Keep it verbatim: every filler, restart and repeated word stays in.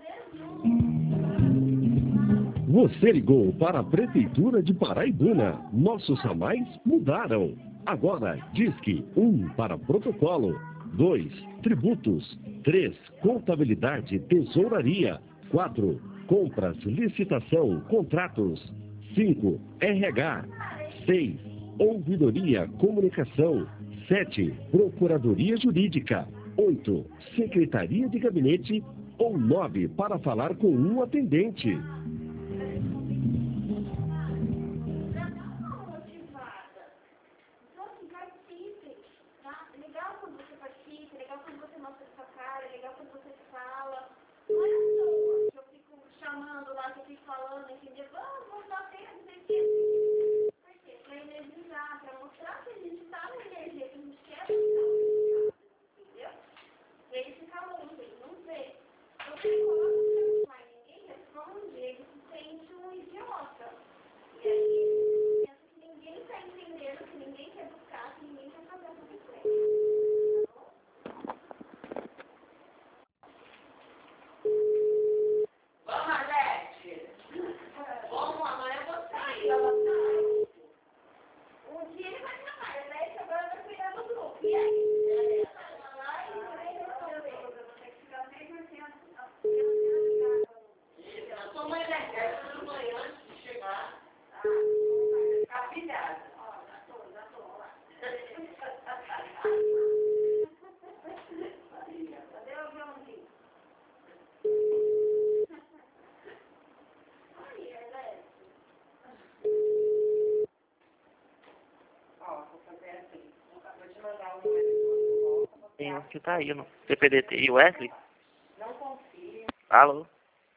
Você ligou para a Prefeitura de Paraibuna. Nossos ramais mudaram. Agora, Disque um para protocolo, dois tributos, três contabilidade, tesouraria, quatro compras, licitação, contratos, cinco R H, seis ouvidoria, comunicação, sete procuradoria jurídica, oito secretaria de gabinete ou nove para falar com um atendente. Legal quando você participa, legal quando você mostra sua cara, legal quando você fala. Não é à toa que eu fico chamando lá, que eu fico falando, entendeu? Vamos, vamos dar tempo, não sei o quê. Por quê? Pra energizar, pra mostrar que a gente tá na energia, que a gente quer mostrar, entendeu? Pra ele ficar longe, ele não vê. Então, você coloca o celular e ninguém responde, ele se sente um idiota. E aí, pensa que ninguém tá entendendo, que ninguém quer buscar, que ninguém quer fazer essa diferença. Tem um que tá aí no P P D T. E o Wesley? Não confio. Alô?